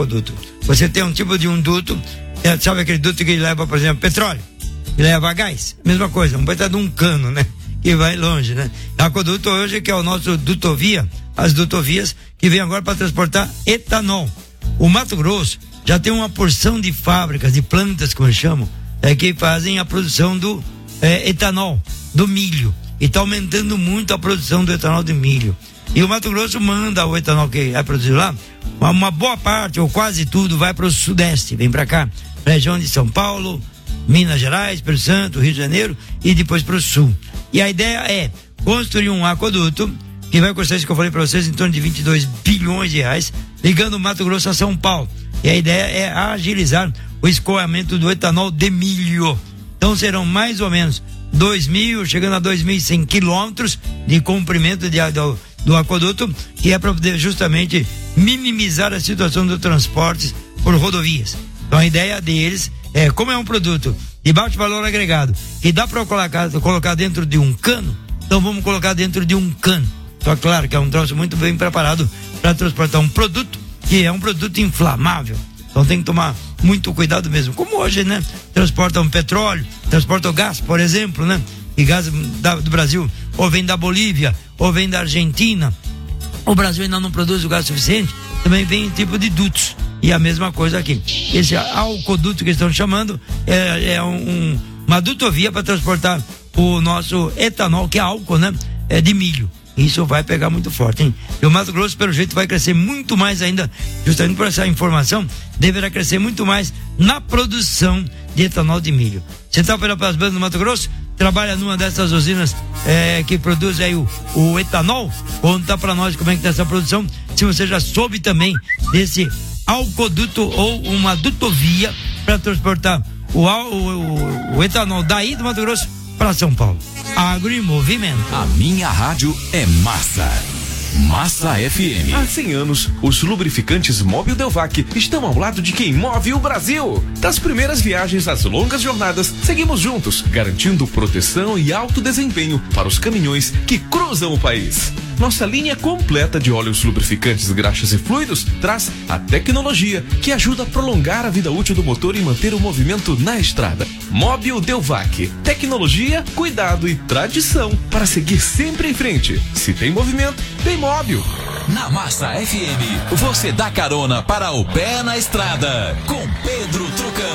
aqueduto. Você tem um tipo de um duto, sabe aquele duto que leva, por exemplo, petróleo, que leva gás? Mesma coisa, um baita de um cano, né? Que vai longe, né? Aqueduto hoje, que é o nosso dutovia, as dutovias que vem agora para transportar etanol. O Mato Grosso já tem uma porção de fábricas, de plantas, como eles chamam, que fazem a produção do etanol, do milho. E está aumentando muito a produção do etanol de milho. E o Mato Grosso manda o etanol que é produzido lá, uma boa parte, ou quase tudo, vai para o sudeste, vem para cá, região de São Paulo, Minas Gerais, Espírito Santo, Rio de Janeiro e depois para o sul. E a ideia é construir um aqueduto que vai custar, isso que eu falei para vocês, em torno de 22 bilhões de reais, ligando o Mato Grosso a São Paulo. E a ideia é agilizar o escoamento do etanol de milho. Então serão mais ou menos 2.000, chegando a 2.100 quilômetros de comprimento do aqueduto, que é para poder justamente minimizar a situação do transporte por rodovias. Então a ideia deles é, como é um produto de baixo valor agregado, que dá para colocar dentro de um cano, então vamos colocar dentro de um cano. Só claro que é um troço muito bem preparado para transportar um produto que é um produto inflamável. Então tem que tomar muito cuidado mesmo. Como hoje, né? Transportam petróleo, transportam gás, por exemplo, né? E gás do Brasil, ou vem da Bolívia, ou vem da Argentina. O Brasil ainda não produz o gás suficiente, também vem em tipo de dutos. E a mesma coisa aqui. Esse aqueduto que estão chamando é uma dutovia para transportar o nosso etanol, que é álcool, né? É de milho. Isso vai pegar muito forte, hein? E o Mato Grosso, pelo jeito, vai crescer muito mais ainda, justamente por essa informação, deverá crescer muito mais na produção de etanol de milho. Você está operando pelas bandas do Mato Grosso? Trabalha numa dessas usinas que produz aí o etanol? Conta pra nós como é que tá essa produção, se você já soube também desse aqueduto ou uma dutovia para transportar o etanol daí do Mato Grosso para São Paulo. Agro em movimento. A minha rádio é massa. Massa FM. Há 100 anos, os lubrificantes Mobil Delvac estão ao lado de quem move o Brasil. Das primeiras viagens às longas jornadas, seguimos juntos, garantindo proteção e alto desempenho para os caminhões que cruzam o país. Nossa linha completa de óleos lubrificantes, graxas e fluidos traz a tecnologia que ajuda a prolongar a vida útil do motor e manter o movimento na estrada. Mobil Delvac. Tecnologia, cuidado e tradição para seguir sempre em frente. Se tem movimento, tem Mobil. Na Massa FM, você dá carona para o pé na estrada com Pedro Trucão.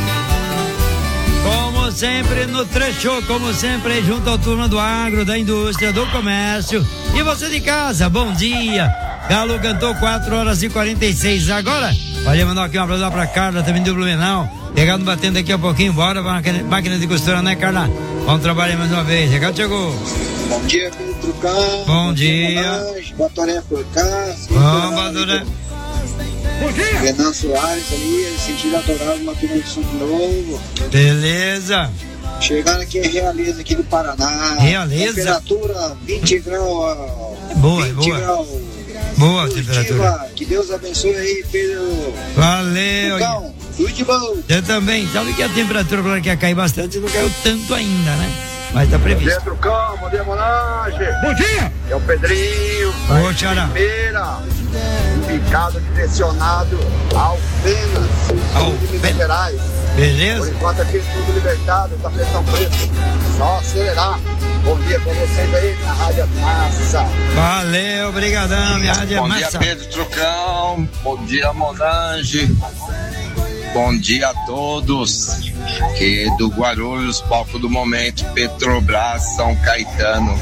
Como sempre no trecho, como sempre junto à turma do agro, da indústria, do comércio. E você de casa, bom dia. Galo cantou 4h46 agora. Pode mandar aqui um abraço pra Carla, também do Blumenau. Pegando, batendo daqui a pouquinho, bora pra máquina de costura, né, Carla? Vamos trabalhar mais uma vez. Chegou. Bom dia, Pedro Trucão. Bom dia. Batoré por cá. Bom, Batoré. Bom dia. Renan Soares ali, sentido autoral, uma turma de som novo. Beleza. Chegando aqui em Realeza, aqui do Paraná. Realeza. Temperatura 20 graus. Boa, 20 boa. Graus. Boa a positiva. temperatura. Que Deus abençoe aí, Pedro. Valeu. Trucão, tudo de bom. Eu também. Sabe que a temperatura agora quer cair bastante, não caiu tanto ainda, né? Mas tá previsto. Bom dia, Trucão. Bom dia, Monage. Bom dia. É o Pedrinho. Ô, Xará. Primeira. Picado direcionado ao Penas. De Minas Gerais. Beleza? Por enquanto aqui tudo libertado, tá pressão preta. Só acelerar. Bom dia pra vocês aí na Rádio Massa. Valeu, obrigadão, minha Rádio Bom Massa. dia, Pedro Trucão. Bom dia, Monange. Bom dia a todos. Que do Guarulhos, palco do momento, Petrobras, São Caetano.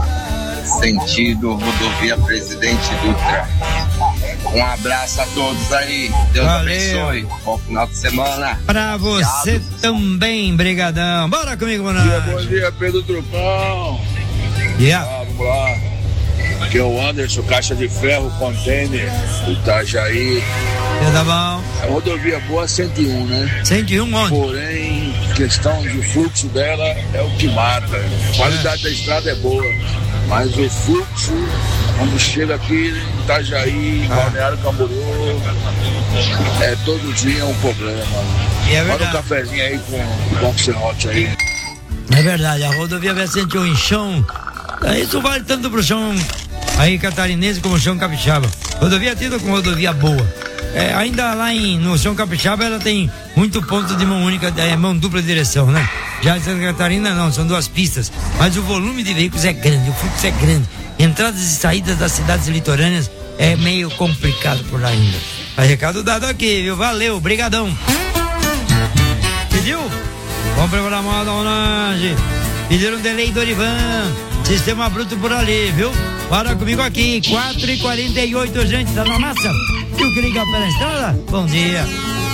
Sentido rodovia Presidente Dutra. Um abraço a todos aí. Deus abençoe. Bom final de semana. Pra você também, brigadão. Bora comigo, mano. Bom dia, Pedro Trucão. Vamos lá. Aqui é o Anderson, caixa de ferro, container, Itajaí. Tá bom. A rodovia boa 101, né? 101 onde? Porém, questão de fluxo dela é o que mata. A qualidade da estrada é boa, mas o fluxo, quando chega aqui em Itajaí, Balneário Camboriú, todo dia um problema. É verdade. Bora um cafezinho aí com o Serrote aí. É verdade, a rodovia BR-101 em chão, isso vale tanto pro chão aí catarinense como o chão capixaba. Rodovia tida com rodovia boa. ainda lá no São Capixaba ela tem muito ponto de mão única, mão dupla de direção, né? Já em Santa Catarina não, são 2 pistas, mas o volume de veículos é grande, o fluxo é grande, entradas e saídas das cidades litorâneas é meio complicado por lá ainda. Mas recado dado aqui, viu? Valeu, brigadão. Pediu? Vamos preparar a moda, Orange. Pediram um delay do Orivan, sistema bruto por ali, viu? Para comigo aqui, 4h48, gente, tá na massa. E o que liga pela estrada? Bom dia.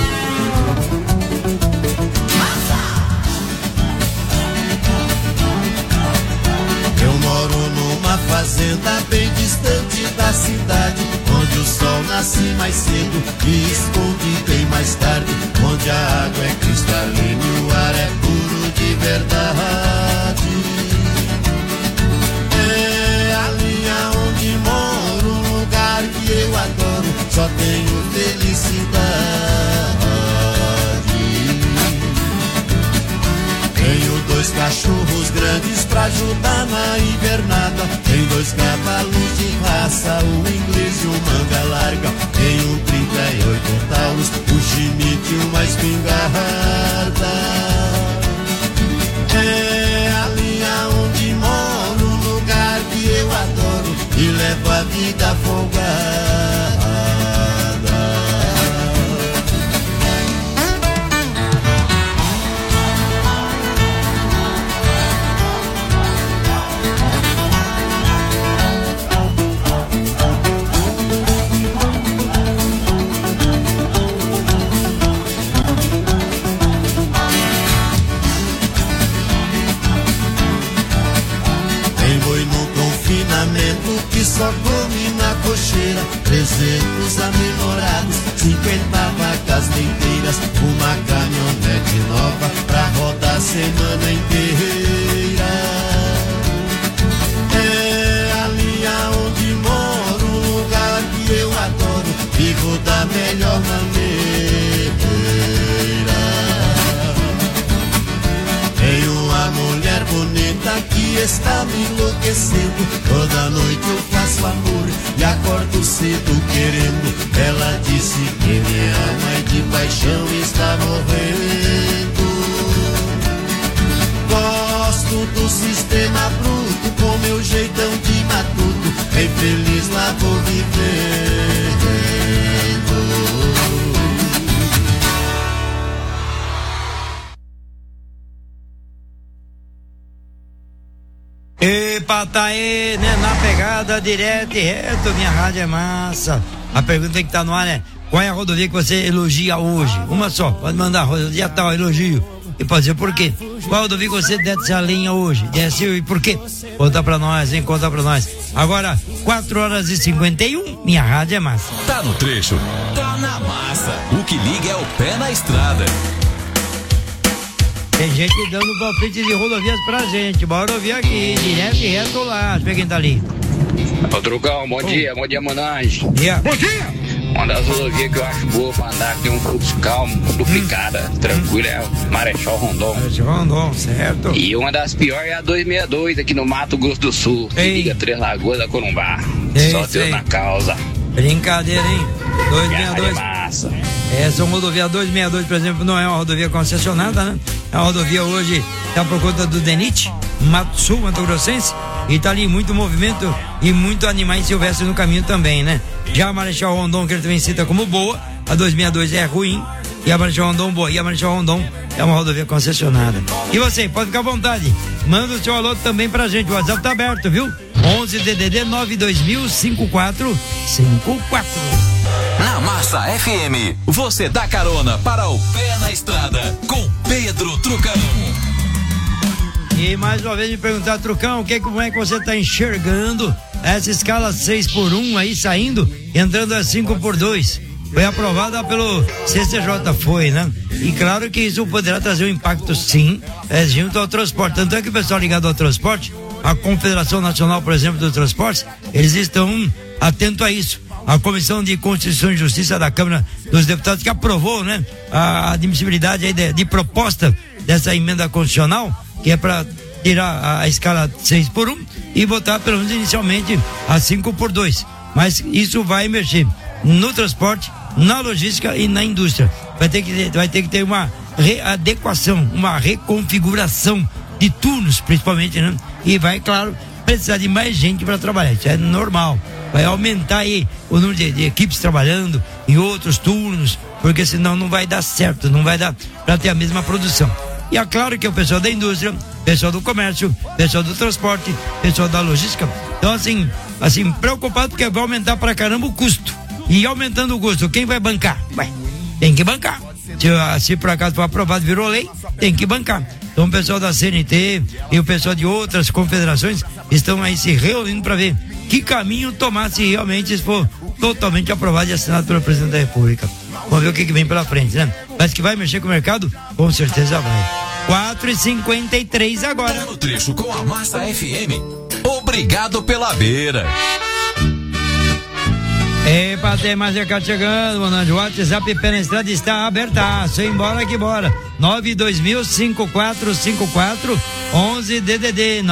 Eu moro numa fazenda bem distante da cidade, onde o sol nasce mais cedo e esconde bem mais tarde, onde a água é cristalina e o ar é puro de verdade. É ali aonde moro, um lugar que eu adoro, só tenho felicidade. Tenho 2 cachorros grandes pra ajudar na invernada, tem 2 cavalos de raça, um inglês e um manga larga, tenho 38 tauros, um Schmidt e uma espingarda. É ali aonde moro, um lugar que eu adoro e levo a vida folgada. Que só come na cocheira, 300 aminorados, 50 vacas leiteiras, uma caminhonete nova pra rodar a semana inteira. É ali aonde moro, um lugar que eu adoro, vivo da melhor maneira. Tem uma mulher bonita que está me enlouquecendo, toda noite eu faço amor e acordo cedo querendo. Ela disse que me ama e de paixão está morrendo. Gosto do sistema bruto, com meu jeitão de matuto, bem feliz lá vou vivendo. Epa, tá aí, né? Na pegada, direto e reto, minha rádio é massa. A pergunta que tá no ar é: qual é a rodovia que você elogia hoje? Uma só, pode mandar, rodovia tal, elogio. E pode dizer por quê. Qual rodovia que você desce a linha hoje? Desce e por quê? Conta pra nós, hein? Conta pra nós. Agora, 4h51, minha rádio é massa. Tá no trecho, tá na massa. O que liga é o pé na estrada. Tem gente dando palpite de rodovias pra gente. Bora ouvir aqui, direto e reto lá. Deixa eu ver quem tá ali. Ô, Trucão, bom dia, Monange. Bom dia. Uma das rodovias que eu acho boa pra andar, que tem um fluxo calmo, duplicada, tranquilo, é o Marechal Rondon. Marechal Rondon, certo. E uma das piores é a 262, aqui no Mato Grosso do Sul, que liga Três Lagoas da Corumbá. Só Deus na causa. Brincadeira, hein? 262. Massa. Essa rodovia 262, por exemplo, não é uma rodovia concessionada, né? É uma rodovia hoje, tá por conta do DENIT, Mato Sul, Mato Grossense, e tá ali muito movimento e muito animais silvestres no caminho também, né? Já a Marechal Rondon, que ele também cita como boa, a 262 é ruim, e a Marechal Rondon boa, e a Marechal Rondon é uma rodovia concessionada. E você, pode ficar à vontade, manda o seu alô também pra gente, o WhatsApp tá aberto, viu? 11 DDD 92000 5454. Na Massa FM, você dá carona para o pé na estrada com Pedro Trucão. E mais uma vez me perguntar, Trucão, como é que você tá enxergando essa escala 6x1 aí saindo, entrando a 5x2? Foi aprovada pelo CCJ, foi, né? E claro que isso poderá trazer um impacto, sim, junto ao transporte. Tanto é que o pessoal ligado ao transporte, a Confederação Nacional, por exemplo, do Transporte, eles estão atentos a isso. A Comissão de Constituição e Justiça da Câmara dos Deputados, que aprovou, né, a admissibilidade aí de proposta dessa emenda constitucional, que é para tirar a escala 6x1 e botar, pelo menos inicialmente, a 5x2. Mas isso vai mexer no transporte na logística e na indústria. Vai ter que ter uma readequação, uma reconfiguração de turnos, principalmente, né? E vai, claro, precisar de mais gente para trabalhar. Isso é normal. Vai aumentar aí o número de equipes trabalhando em outros turnos, porque senão não vai dar certo, não vai dar para ter a mesma produção. E é claro que o pessoal da indústria, pessoal do comércio, pessoal do transporte, pessoal da logística, então assim, preocupado porque vai aumentar pra caramba o custo. E aumentando o custo, quem vai bancar? Tem que bancar. Se por acaso for aprovado, virou lei, tem que bancar. Então o pessoal da CNT e o pessoal de outras confederações estão aí se reunindo para ver que caminho tomar se realmente isso for totalmente aprovado e assinado pelo presidente da República. Vamos ver o que vem pela frente, né? Mas que vai mexer com o mercado, com certeza vai. 4h53 agora. No trecho com a Massa FM. Obrigado pela beira. Epa, tem mais recado chegando, mano. O WhatsApp pé na estrada está abertaço. Embora que bora. 920545411 DDD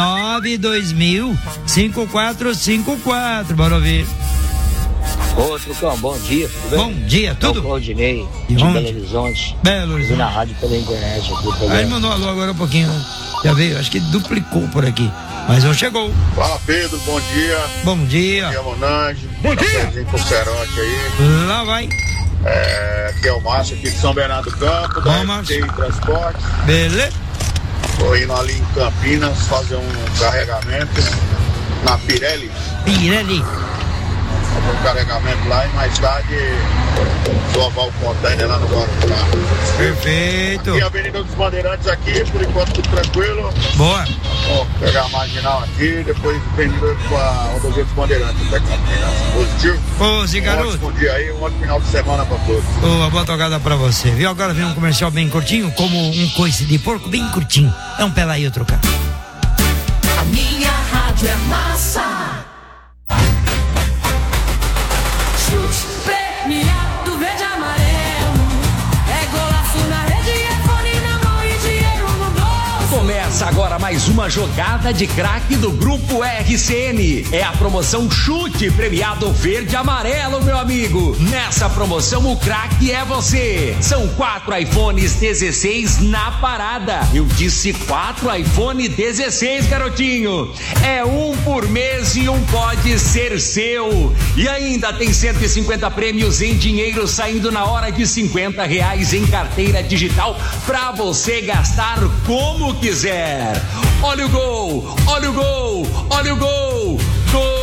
9205454. Bora ouvir. Ô, Trucão, bom dia, tudo bem? Bom dia, tudo? Eu sou o Claudinei, de Belo Horizonte. Belo Horizonte. Na rádio pela internet aqui. Aí ele mandou alô agora um pouquinho, né? Já veio, acho que duplicou por aqui. Mas não chegou. Fala, Pedro, bom dia. Bom dia. Bom dia, Monange. Bom dia. Com Cerote aí. Lá vai. Aqui é o Márcio, aqui de São Bernardo do Campo, da FT Transporte. Beleza. Tô indo ali em Campinas fazer um carregamento na Pirelli. Fazer um carregamento lá e mais tarde sovar o container lá no Guarujá. Perfeito. Aqui a Avenida dos Bandeirantes aqui, por enquanto tudo tranquilo. Boa. Vou pegar a marginal aqui, depois Avenida com a rodovia dos Bandeirantes até Campinas. Positivo? Ô, Zé Garoto. Bom dia aí, um ótimo final de semana pra todos. Uma boa tocada pra você, viu? Agora vem um comercial bem curtinho, como um coice de porco bem curtinho. É um pela aí outro cá. A minha rádio é massa. Premiado verde amarelo. É golaço na rede, é fone na mão e dinheiro no bolso. Começa agora mais uma jogada de craque do Grupo RCN. É a promoção Chute Premiado Verde Amarelo, meu amigo. Nessa promoção o craque é você. São 4 iPhones 16 na parada. Eu disse 4 iPhone 16, garotinho. É um por mês e um pode ser seu. E ainda tem 150 prêmios em dinheiro saindo na hora de R$50 em carteira digital pra você gastar como quiser. Olha o gol, olha o gol, olha o gol, gol!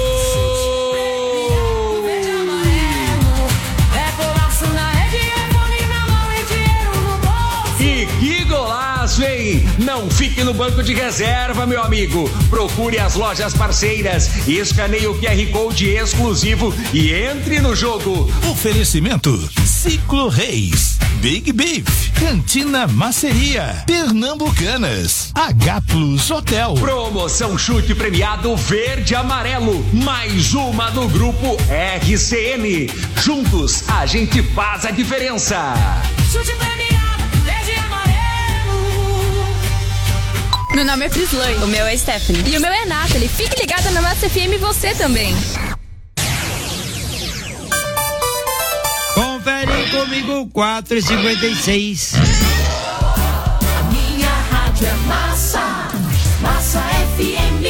E que golaço, hein? Não fique no banco de reserva, meu amigo. Procure as lojas parceiras, escaneie o QR Code exclusivo e entre no jogo. Oferecimento Ciclo Reis, Big Beef, Cantina Maceria, Pernambucanas, H Plus Hotel. Promoção Chute Premiado Verde Amarelo, mais uma do Grupo RCN. Juntos a gente faz a diferença. Chute premiado. Meu nome é Frislane. O meu é Stephanie. E o meu é Nathalie. Fique ligada na Massa FM, você também. Confere comigo, 4h56. A minha rádio é massa. Massa FM.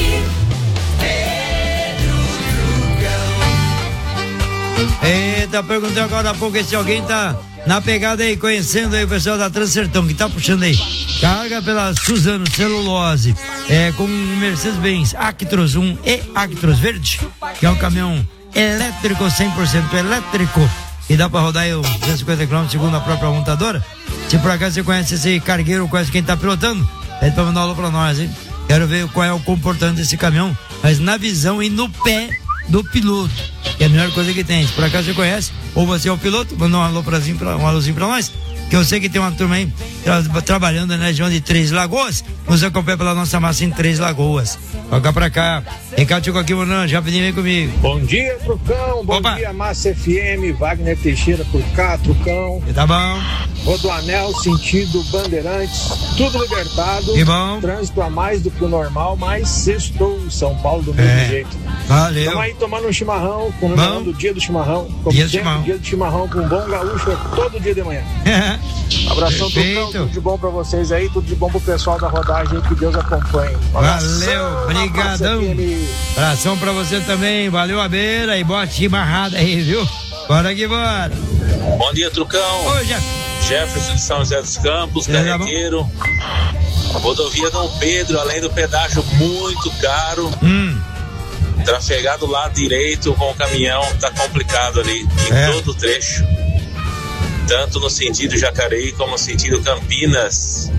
Eita, perguntei agora há pouco se alguém tá na pegada aí, conhecendo aí o pessoal da Transertão, que tá puxando aí carga pela Suzano Celulose, com um Mercedes-Benz Actros 1 e Actros Verde, que é um caminhão elétrico, 100% elétrico, e dá pra rodar aí uns 250 km segundo a própria montadora. Se por acaso você conhece esse cargueiro, conhece quem tá pilotando, pede pra mandar um alô pra nós, hein? Quero ver qual é o comportamento desse caminhão, mas na visão e no pé do piloto, que é a melhor coisa que tem. Se por acaso você conhece, ou você é o piloto, manda um alôzinho pra nós. que eu sei que tem uma turma aí trabalhando na região de Três Lagoas, nos acompanha pela nossa massa em Três Lagoas. Toca pra cá. Recado chegou aqui, mano, já pediu, vem comigo. Bom dia, Trucão. Bom dia, Massa FM. Wagner Teixeira por cá, Trucão. Tá bom. Rodoanel, sentido Bandeirantes, tudo libertado. Que bom. Trânsito a mais do que o normal, mas sextou São Paulo do mesmo jeito. Valeu. Estamos aí tomando um chimarrão, comemorando o dia do chimarrão. Como dia sempre, dia do chimarrão com um bom gaúcho todo dia de manhã. Abração, Trucão, tudo de bom pra vocês aí, tudo de bom pro pessoal da rodagem, que Deus acompanhe. Valeu, brigadão. Abração pra você também, valeu a beira e boa chimarrada aí, viu? Bora que bora. Bom dia, Trucão. Oi, Jefferson de São José dos Campos, carreteiro. Rodovia Dom Pedro, além do pedágio muito caro. Trafegar do lado direito com o caminhão tá complicado ali, em todo o trecho. Tanto no sentido Jacareí como no sentido Campinas.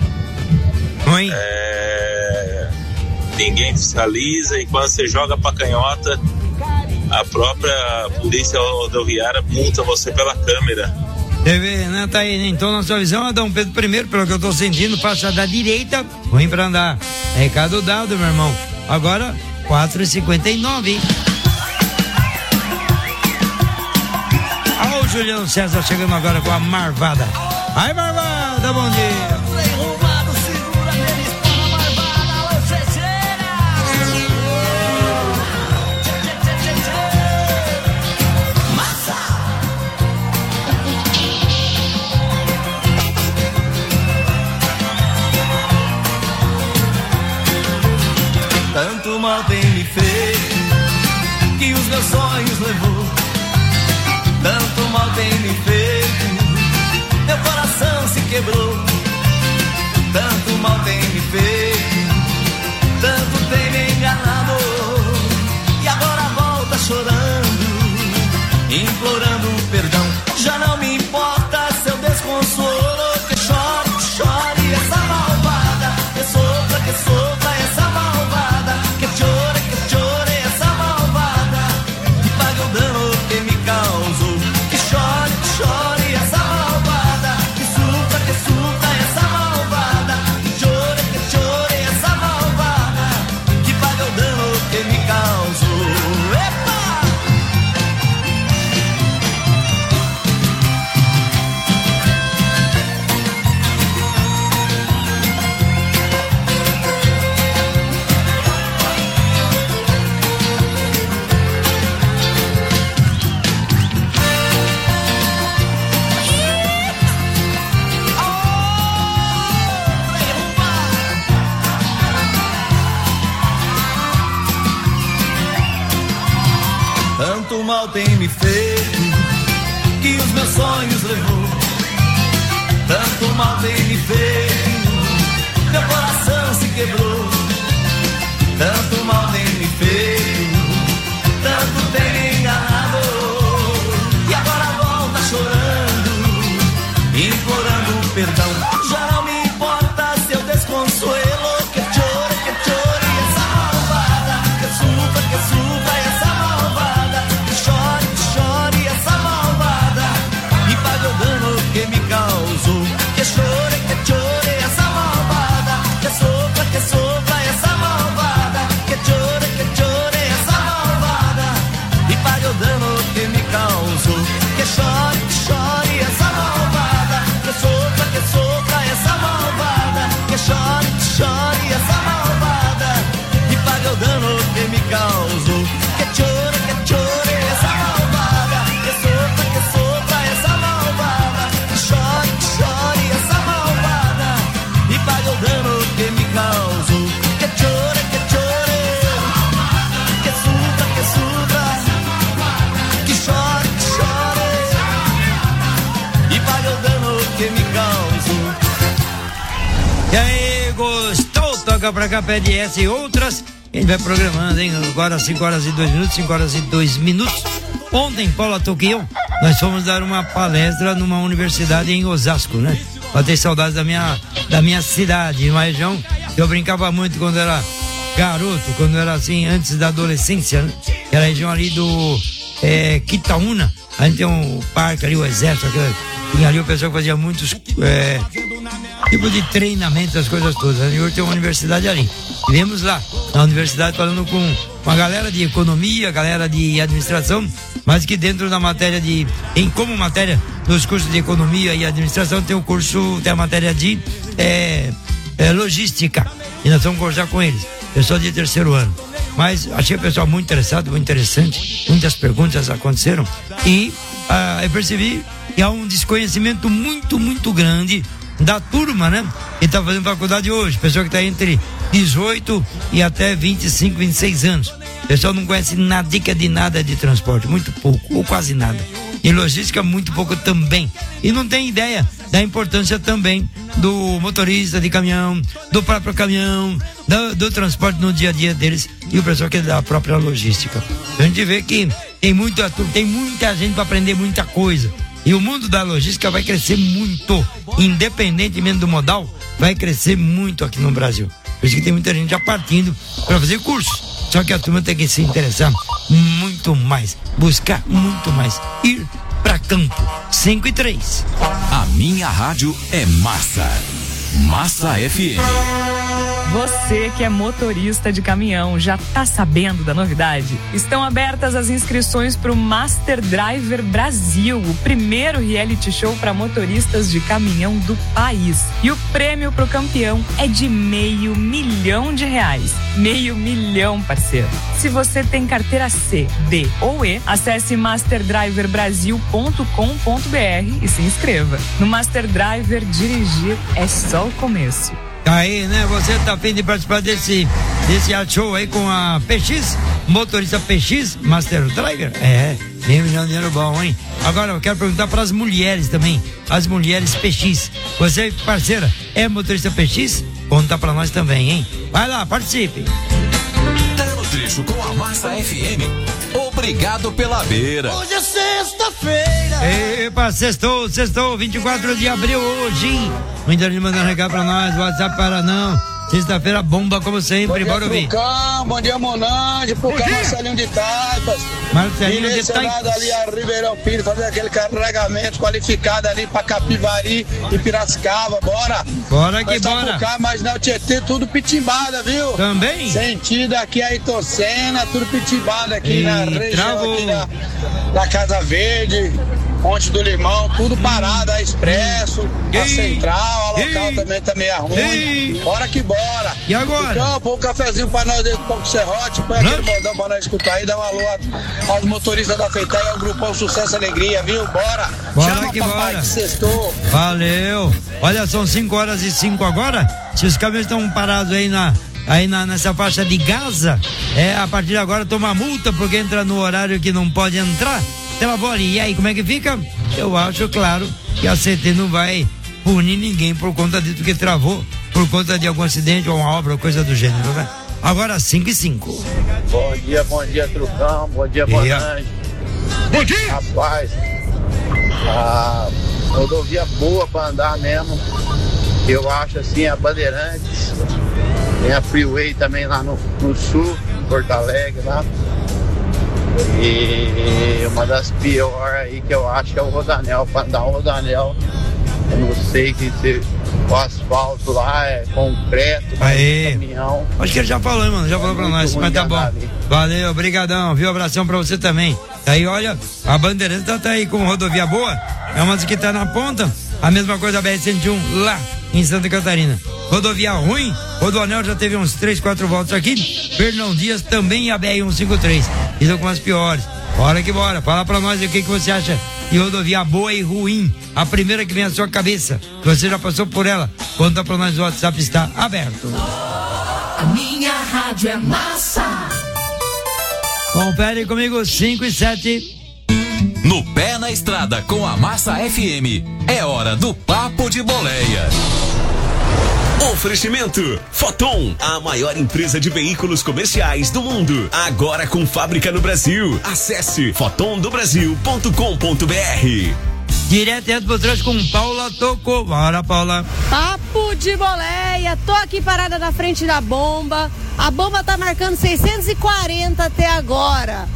Ninguém fiscaliza e quando você joga pra canhota, a própria polícia rodoviária multa você pela câmera. Né, tá aí, então na sua visão é Dom Pedro I, pelo que eu tô sentindo, passa da direita, ruim pra andar. Recado dado, meu irmão. Agora, 4h59. Olha o Juliano César chegando agora com a Marvada. Ai, Marvada, bom dia. Tanto mal tem me feito que os meus sonhos levou. Tanto mal tem me feito, meu coração se quebrou. Tanto mal tem me feito, tanto tem me enganado. E agora volta chorando, implorando perdão. Já não me importa seu desconsolo, que chore essa malvada, que sofra essa malvada, que chore essa malvada, que pague o dano que me causou. Que chore essa malvada, que sofra essa malvada, que chore essa malvada, que pague o dano que me causou. Tanto mal tem me feito que os meus sonhos levou. Tanto mal tem me feito, meu coração se quebrou. Tanto mal tem me feito, tanto tem me enganado. E agora volta chorando, implorando perdão. Já não me importa seu desconsuelo, que chore essa malvada, que sofra essa malvada, que chore essa malvada, e pague o dano que me causou. Que chore essa malvada, que sofra essa malvada, que chore essa malvada, e pague o dano que me causou. Que chore essa malvada, que sofra essa malvada, que chore essa malvada, e pague o dano que me causou. Que chore essa malvada, que sofra essa malvada, que chore essa malvada, e pague o dano que me causou. Que chore que chore, e pague o dano que me causou. E aí, gostou? Toca pra cá, pede essa e outras. A gente vai programando, hein? Agora 5h02. Ontem, Paula Toquion, nós fomos dar uma palestra numa universidade em Osasco, né? Eu tenho saudades da minha cidade, uma região que eu brincava muito quando era garoto, quando era assim, antes da adolescência, né? Era a região ali do Quitaúna. A gente tem um parque ali, o Exército, E ali o pessoal fazia muitos tipos de treinamento, as coisas todas. E hoje tem uma universidade ali. Estivemos lá na universidade falando com a galera de economia, a galera de administração, mas que dentro da matéria como matéria dos cursos de economia e administração tem a matéria de logística. E nós vamos conversar com eles, pessoal de 3º ano. Mas achei o pessoal muito interessado, muito interessante, muitas perguntas aconteceram e eu percebi que há um desconhecimento muito, muito grande da turma, né? Que está fazendo faculdade hoje, pessoa que está entre 18 e até 25, 26 anos. O pessoal não conhece nadica de nada de transporte, muito pouco, ou quase nada. E logística, muito pouco também. E não tem ideia da importância também do motorista de caminhão, do próprio caminhão, do transporte no dia a dia deles e o pessoal que é da própria logística. A gente vê que tem muita gente para aprender muita coisa. E o mundo da logística vai crescer muito, independentemente do modal, vai crescer muito aqui no Brasil. Por isso que tem muita gente já partindo para fazer cursos. Só que a turma tem que se interessar muito mais, buscar muito mais, ir pra campo. 5 e 3. A minha rádio é Massa. Massa FM. Você que é motorista de caminhão, já tá sabendo da novidade? Estão abertas as inscrições para o Master Driver Brasil, o primeiro reality show para motoristas de caminhão do país. E o prêmio pro campeão é de R$500 mil. R$500 mil, parceiro. Se você tem carteira C, D ou E, acesse masterdriverbrasil.com.br e se inscreva. No Master Driver, dirigir é só o começo. Aí, né? Você tá a fim de participar desse show aí com a PX, motorista PX, Master Driver? R$500 mil, dinheiro bom, hein? Agora eu quero perguntar para as mulheres também, as mulheres PX. Você, parceira, é motorista PX? Conta pra nós também, hein? Vai lá, participe. Trecho com a Massa FM. Obrigado pela beira. Hoje é sexta-feira. Epa, sextou, 24 de abril hoje, hein? Muita gente mandando recado pra nós, WhatsApp para não. Sexta-feira bomba como sempre, bora ouvir. Bom dia, Monange, Pucão, Marcelinho de Taipas. Marcelinho de Taipas. Ali a Ribeirão Pires, fazer aquele carregamento qualificado ali pra Capivari e Piracicaba, bora. Bora que bora. Pucão, mas não, Tietê, tudo pitimbada, viu? Também? Sentido aqui a Itocena, tudo pitimbada aqui na região aqui da Casa Verde. Ponte do Limão, tudo parado, a Expresso, a Central, a local também tá meio ruim. Bora que bora. E agora? Então, põe um cafezinho pra nós dentro do Pouco Serrote, põe aquele modão pra nós escutar aí, dá um alô aos motoristas da Feitai, ao grupão Sucesso e Alegria, viu? Bora. Bora que papai, bora. Que sextou. Valeu. Olha, são 5h05 agora. Se os caminhões estão parados aí nessa faixa de Gaza, a partir de agora toma multa porque entra no horário que não pode entrar. E aí, como é que fica? Eu acho, claro, que a CT não vai punir ninguém por conta disso que travou, por conta de algum acidente ou uma obra ou coisa do gênero, né? Agora 5h05. Bom dia, Trucão. Bom dia, Monange. Bom dia! Rapaz, a rodovia boa pra andar mesmo. Eu acho assim, a Bandeirantes. Tem a Freeway também lá no sul, em Porto Alegre, lá. E uma das piores aí que eu acho é o Rodanel. Para andar um Rodanel, eu não sei que o asfalto lá é concreto, caminhão. Acho que ele já falou, mano, já falou pra nós, mas tá bom. Ali. Valeu, obrigadão, viu? Abração pra você também. Aí, olha, a Bandeirantes tá aí com rodovia boa, é uma que tá na ponta, a mesma coisa a BR-101 lá em Santa Catarina. Rodovia ruim, Rodoanel já teve uns 3-4 voltas aqui, Fernão Dias também e a BR-153, estão com as piores. Bora que bora, fala pra nós o que você acha de rodovia boa e ruim, a primeira que vem à sua cabeça, você já passou por ela, conta pra nós, o WhatsApp está aberto. A minha rádio é Massa. Confere comigo, 5 e 7. No pé na estrada com a Massa FM, é hora do Papo de Boleia. Oferecimento Foton, a maior empresa de veículos comerciais do mundo, agora com fábrica no Brasil. Acesse fotondobrasil.com.br. Direto por trás com Paula Tocco. Bora, Paula. Papo de Boleia, tô aqui parada na frente da bomba. A bomba tá marcando 640 até agora.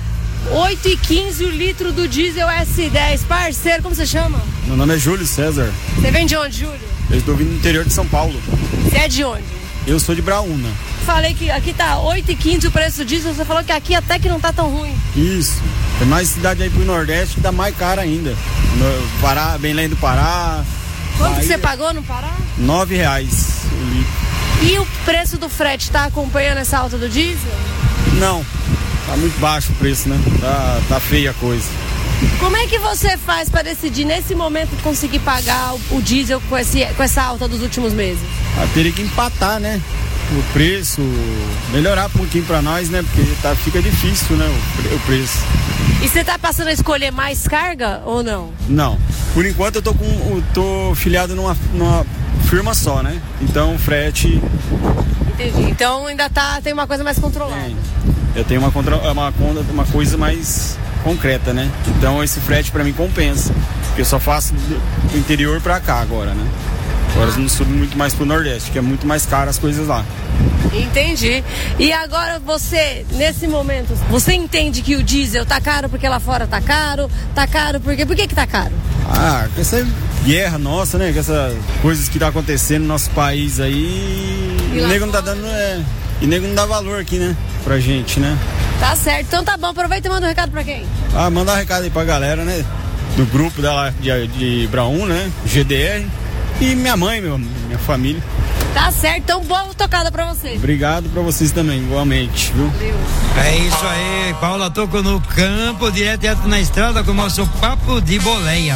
8,15 o litro do diesel S10. Parceiro, como você chama? Meu nome é Júlio César. Você vem de onde, Júlio? Eu estou vindo do interior de São Paulo. Você é de onde? Eu sou de Braúna. Falei que aqui tá 8,15 o preço do diesel, você falou que aqui até que não tá tão ruim. Isso. Tem mais cidade aí pro Nordeste que dá mais caro ainda. No Pará, bem lá do Pará. Quanto que você pagou no Pará? R$9 o litro. E o preço do frete tá acompanhando essa alta do diesel? Não. Tá muito baixo o preço, né? Tá feia a coisa. Como é que você faz para decidir nesse momento conseguir pagar o diesel com essa alta dos últimos meses? Teria que empatar, né? O preço, melhorar um pouquinho para nós, né? Porque fica difícil, né? O preço. E você tá passando a escolher mais carga ou não? Não. Por enquanto eu tô filiado numa firma só, né? Então frete. Entendi. Então ainda tem uma coisa mais controlada. Eu tenho uma coisa mais concreta, né? Então esse frete para mim compensa. Porque eu só faço do interior para cá agora, né? Agora eu não subo muito mais pro Nordeste, que é muito mais caro as coisas lá. Entendi. E agora você, nesse momento, você entende que o diesel tá caro porque lá fora tá caro? Tá caro porque... Por que tá caro? Com essa guerra nossa, né? Com essas coisas que tá acontecendo no nosso país aí... E o nego não tá dando... E nego não dá valor aqui, né? Pra gente, né? Tá certo. Então tá bom. Aproveita e manda um recado pra quem? Manda um recado aí pra galera, né? Do grupo dela de Braúna, né? GDR. E minha mãe, minha família. Tá certo, então boa tocada pra vocês. Obrigado pra vocês também, igualmente, viu? Valeu. É isso aí, Paula Toco no campo, direto na estrada com o nosso Papo de Boleia.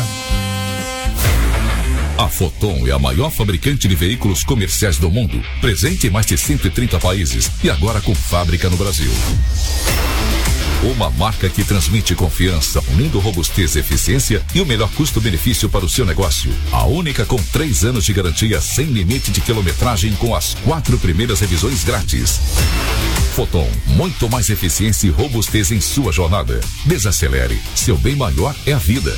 A Foton é a maior fabricante de veículos comerciais do mundo, presente em mais de 130 países e agora com fábrica no Brasil. Uma marca que transmite confiança, unindo robustez e eficiência e o melhor custo-benefício para o seu negócio. A única com 3 anos de garantia sem limite de quilometragem com as 4 primeiras revisões grátis. Foton, muito mais eficiência e robustez em sua jornada. Desacelere, seu bem maior é a vida.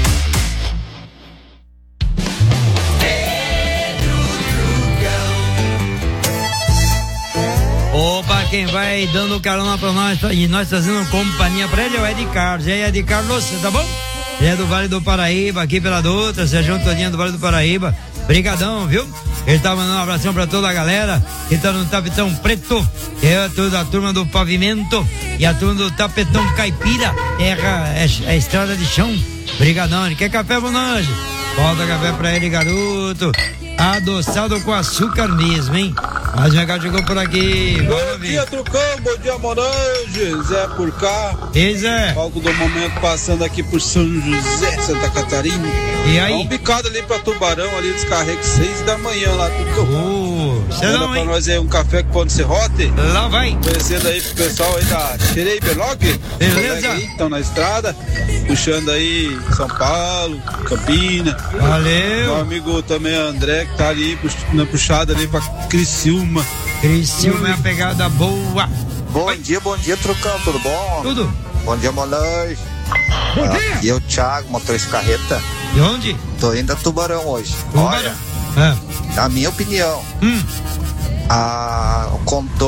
Opa, quem vai dando carona pra nós e nós trazendo companhia pra ele é o Ed Carlos. E aí, Ed Carlos, tá bom? Ele é do Vale do Paraíba, aqui pela Dutra, Sérgio Antoninho do Vale do Paraíba. Brigadão, viu? Ele tá mandando um abração pra toda a galera que tá no Tapetão Preto, que é toda a turma do Pavimento e a turma do Tapetão Caipira, é a estrada de chão. Brigadão, ele quer café, Bonange? Falta café pra ele, garoto. Adoçado com açúcar mesmo, hein? Mas o recado chegou por aqui. Bom dia, Trucão. Bom dia, Monange. Zé por cá. E Zé? Palco do momento passando aqui por São José, Santa Catarina. E aí? Dá um bicado ali pra Tubarão, ali descarrega 6 da manhã lá, Trucão. Manda pra nós aí um café com pão de serrote. Lá vai. Oferecendo aí pro pessoal aí da Xerei Berlog. Beleza. Estão na estrada, puxando aí São Paulo, Campina. Valeu. Meu amigo também André, que tá ali na puxada ali pra Criciúma. Criciúma é uma pegada boa. Bom dia, Trucão, tudo bom? Tudo. Bom dia, Monange. Bom dia. Aqui é o Thiago, motorista carreta. De onde? Tô indo a Tubarão hoje. Tubarão. Olha, na minha opinião, o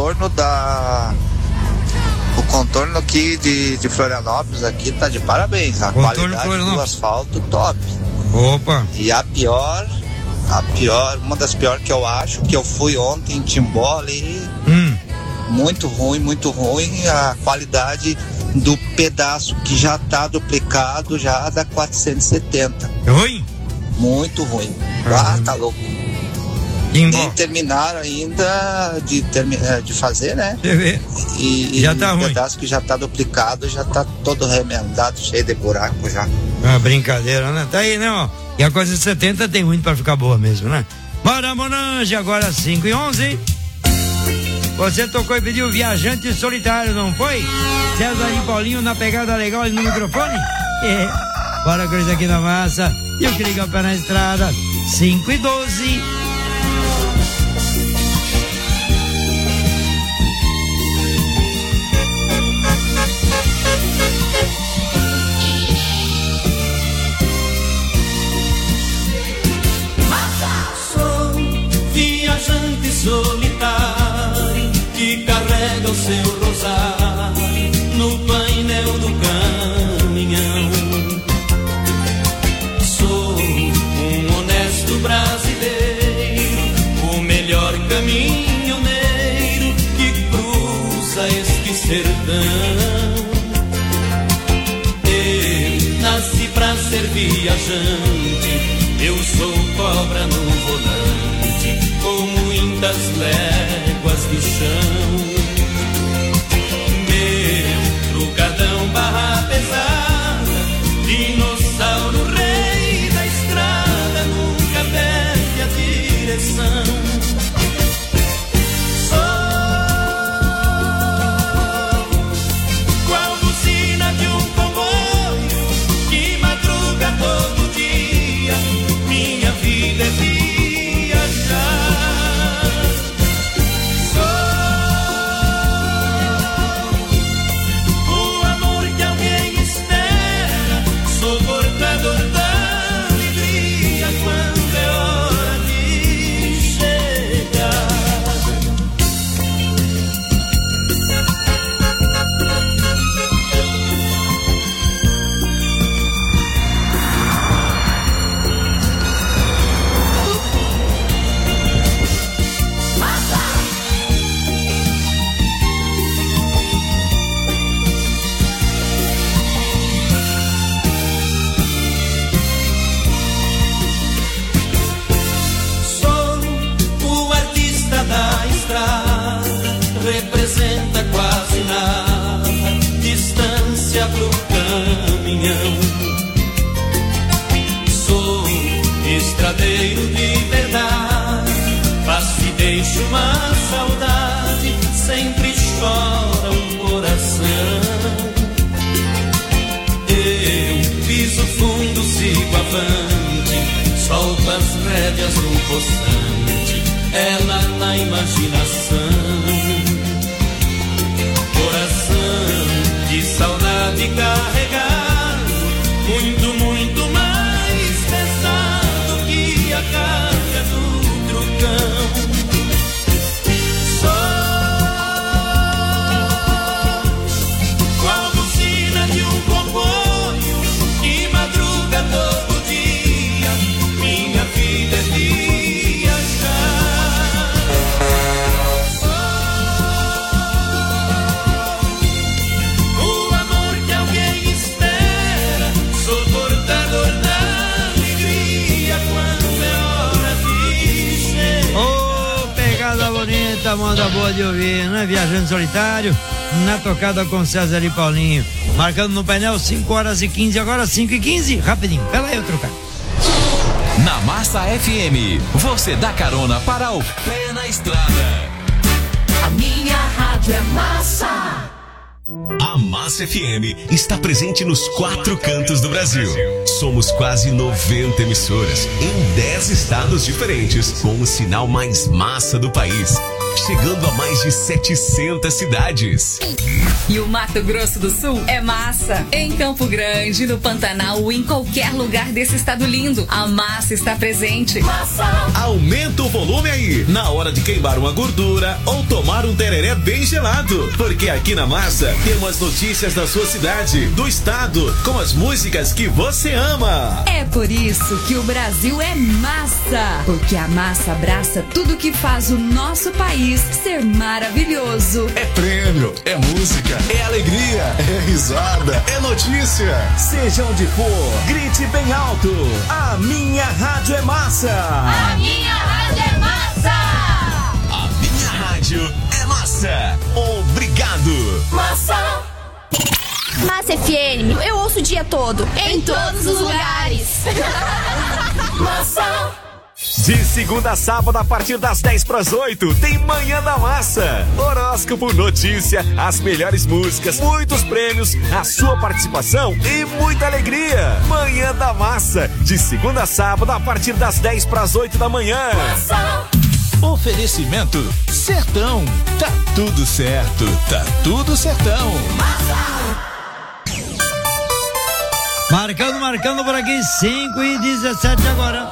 contorno aqui de Florianópolis aqui tá de parabéns. A qualidade do asfalto top. Opa. E a pior, uma das piores que eu acho, que eu fui ontem em Timbó ali, muito ruim a qualidade do pedaço que já tá duplicado, já dá 470. Ruim? Muito ruim. Tá louco. Nem terminaram ainda de fazer, né? E já tá o ruim. pedaço que já tá duplicado, já tá todo remendado, cheio de buraco já. Brincadeira, né? Tá aí, né, ó. E a coisa de 70 tem muito pra ficar boa mesmo, né? Bora, Monange, agora 5h11. Você tocou e pediu Viajante Solitário, não foi? César e Paulinho na pegada legal ali no microfone? Bora com isso aqui na massa. E o que liga o pé na estrada, 5h12. Viajante solitário que carrega o seu rosário no painel do carro. viajante, eu sou cobra no volante, com muitas léguas de chão. Meu trucadão barra pesada, dinossauro rei da estrada, nunca perde a direção. Representa quase nada, distância pro caminhão. Sou estradeiro de verdade, faço e deixo uma saudade, sempre chora o coração. Eu piso fundo, sigo avante, solto as rédeas no poçante, ela na imaginação. Coração de saudade carregado, muito, muito mais pesado que a carga do trucão. Sou qual buzina de um comboio que madruga todo dia, minha vida é viajar. Bonita, moda boa de ouvir, né? Viajando solitário, na tocada com César e Paulinho. Marcando no painel 5h15, agora 5h15, rapidinho. Pera aí, eu trocar. Na Massa FM, você dá carona para o pé na estrada. A minha rádio é Massa. A Massa FM está presente nos 4 cantos do Brasil. Somos quase 90 emissoras em 10 estados diferentes, com o sinal mais massa do país, chegando a mais de 700 cidades. E o Mato Grosso do Sul é massa. Em Campo Grande, no Pantanal, em qualquer lugar desse estado lindo, a massa está presente. Massa! Aumenta o volume aí, na hora de queimar uma gordura ou tomar um tereré bem gelado. Porque aqui na Massa temos as notícias da sua cidade, do estado, com as músicas que você ama. É por isso que o Brasil é massa. Porque a massa abraça tudo que faz o nosso país ser maravilhoso. É prêmio, é música, é alegria, é risada, é notícia. Seja onde for, grite bem alto. A minha rádio é massa. A minha rádio é massa. A minha rádio é massa. Obrigado. Massa. Massa FM, eu ouço o dia todo, em todos os lugares. Massa. De segunda a sábado, a partir das 7:50, tem Manhã da Massa. Horóscopo, notícia, as melhores músicas, muitos prêmios, a sua participação e muita alegria. Manhã da Massa, de segunda a sábado, a partir das 7:50 da manhã. Massa. Oferecimento Sertão. Tá tudo certo, tá tudo sertão. Marcando por aqui, 5h17 agora.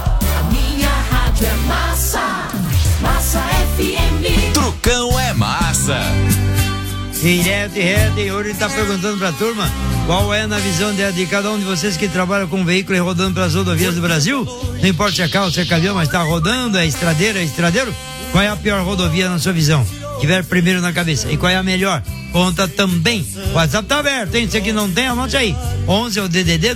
É massa, Massa FM. Trucão é massa. Direto e reto, e hoje ele tá perguntando pra turma qual é, na visão de cada um de vocês que trabalha com veículo e rodando pelas rodovias do Brasil. Não importa se é carro, se é caminhão, mas tá rodando, é estradeiro, qual é a pior rodovia na sua visão? tiver primeiro na cabeça. E qual é a melhor? Conta também. O WhatsApp tá aberto, hein? Se aqui não tem, anote aí. 11 é o DDD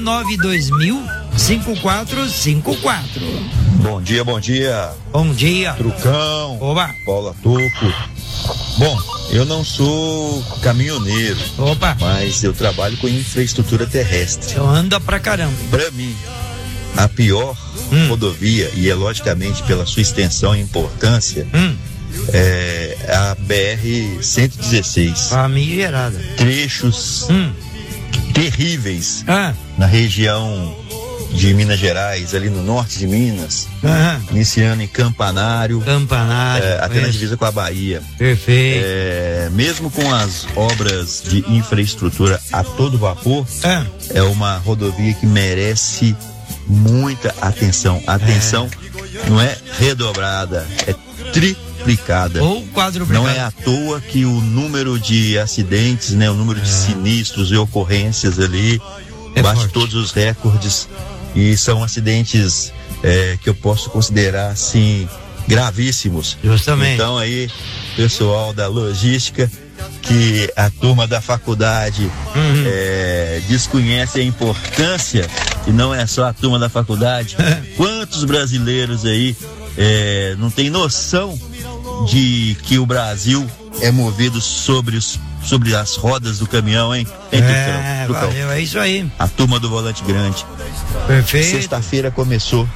92000-5454. Bom dia, bom dia. Bom dia. Trucão. Oba. Bola Toco. Bom, eu não sou caminhoneiro. Opa. Mas eu trabalho com infraestrutura terrestre. Então anda pra caramba. Pra mim, a pior rodovia, e é logicamente pela sua extensão e importância, é a BR-116. Famigerada. Trechos terríveis na região de Minas Gerais, ali no norte de Minas, iniciando em Campanário, até na divisa com a Bahia. Perfeito. Mesmo com as obras de infraestrutura a todo vapor, é uma rodovia que merece muita atenção. Atenção não é redobrada, é triplicada. Ou quadruplicada. Não é à toa que o número de acidentes, né, o número de sinistros e ocorrências ali bate forte. Todos os recordes, e são acidentes que eu posso considerar assim gravíssimos. Justamente. Então aí, pessoal da logística, que a turma da faculdade desconhece a importância, e não é só a turma da faculdade, quantos brasileiros aí não tem noção de que o Brasil é movido sobre as rodas do caminhão, hein? Valeu, é isso aí. A turma do volante grande. Perfeito. Sexta-feira começou,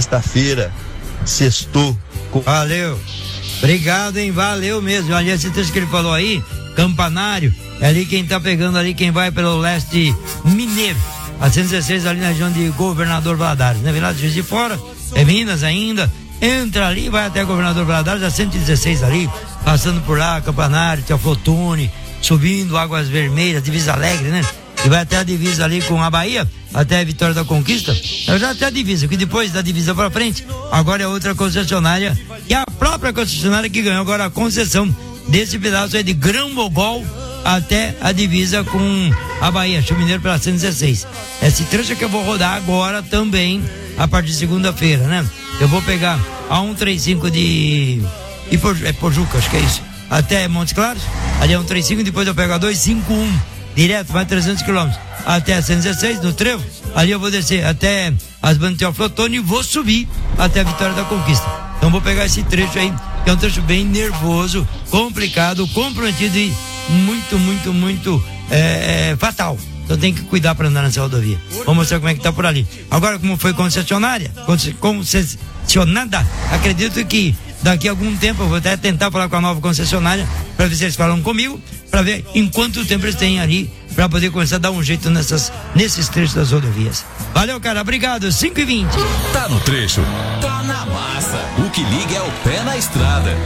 sextou. Valeu. Obrigado, hein? Valeu mesmo. Olha, esse texto que ele falou aí, Campanário, é ali quem tá pegando ali, quem vai pelo leste mineiro. A 116 ali na região de Governador Valadares, né? Vem lá de Juiz de Fora, é Minas ainda. Entra ali, vai até Governador Valadares, a 116 ali, passando por lá, Campanário, Teoflotone, subindo Águas Vermelhas, Divisa Alegre, né? E vai até a divisa ali com a Bahia, até a Vitória da Conquista. Eu já até a divisa, que depois da divisa pra frente, agora é outra concessionária, e a própria concessionária que ganhou agora a concessão desse pedaço aí de Grão-Mogol até a divisa com a Bahia, Rio Mineiro pela 116. Esse trecho que eu vou rodar agora também, a partir de segunda-feira, né? Eu vou pegar a 135 de Pojuca, acho que é isso, até Montes Claros, ali é 135, depois eu pego a 251, direto, mais 300 quilômetros, até a 116, no trevo, ali eu vou descer até as bandas de Teoflotone e vou subir até a Vitória da Conquista. Então vou pegar esse trecho aí, que é um trecho bem nervoso, complicado, comprometido e muito fatal. Então tem que cuidar para andar nessa rodovia. Vamos mostrar como é que tá por ali. Agora, como foi concessionada, acredito que daqui a algum tempo eu vou até tentar falar com a nova concessionária para ver se eles falam comigo, para ver em quanto tempo eles têm ali para poder começar a dar um jeito nesses trechos das rodovias. Valeu, cara, obrigado. 5h20. Tá no trecho, tá na massa. O que liga é o pé na estrada.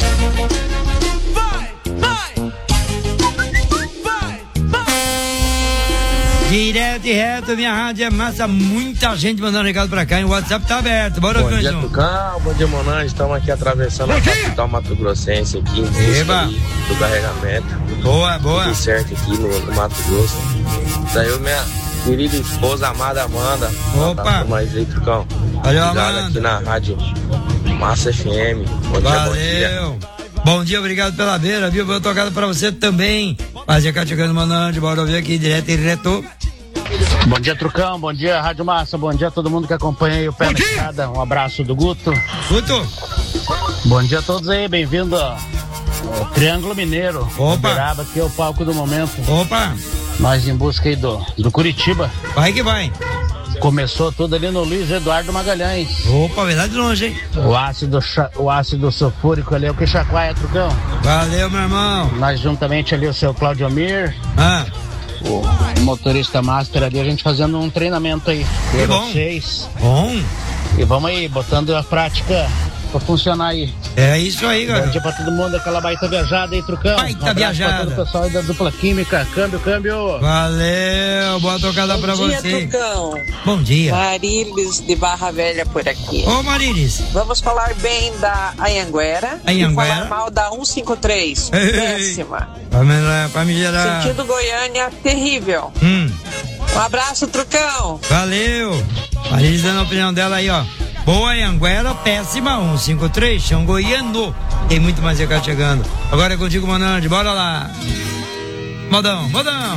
Direto e reto, minha rádio é massa, muita gente mandando recado pra cá, e o WhatsApp tá aberto, bora Bom dia, Tucão, bom dia, Monange, estamos aqui atravessando a capital Mato Grossense aqui, do carregamento. Boa. Tudo certo aqui no Mato Grosso. Daí eu, minha querida esposa amada Amanda. Opa! Mais aí, Tucão. Valeu, Amanda. Aqui na rádio Massa FM. Bom dia. Bom dia, obrigado pela beira, viu? Boa tocada pra você também. Fazia cá chegando, Monange, bora ouvir aqui direto e reto. Bom dia, Trucão, bom dia, Rádio Massa, bom dia a todo mundo que acompanha aí o Pé na Estrada. Um abraço do Guto. Bom dia a todos aí, bem-vindo ao Triângulo Mineiro. Opa! Uberaba, aqui é o palco do momento. Opa! Nós em busca aí do Curitiba. Vai que vai. Começou tudo ali no Luiz Eduardo Magalhães. Opa, verdade longe, hein? O ácido sulfúrico ali é o que chacoalha, Trucão. Valeu, meu irmão. Nós juntamente ali o seu Claudio Mir. O motorista master ali, a gente fazendo um treinamento aí. Que bom. Bom. E vamos aí, botando a prática pra funcionar aí. É isso aí, galera. Bom dia pra todo mundo, aquela baita viajada aí, Trucão. Baita viajada. Pra todo o pessoal aí da Dupla Química. Câmbio. Valeu, boa tocada pra você. Bom dia, Trucão. Bom dia. Marilis de Barra Velha por aqui. Ô, Marilis. Vamos falar bem da Anhanguera. E falar mal da 153. Péssima. Pra me gerar. Sentido Goiânia, terrível. Um abraço, Trucão. Valeu. Marilis dando a opinião dela aí, ó. Boa Anhanguera, péssima, 153, chão goiano. Tem muito mais recado chegando. Agora é contigo, Monange, bora lá. Modão.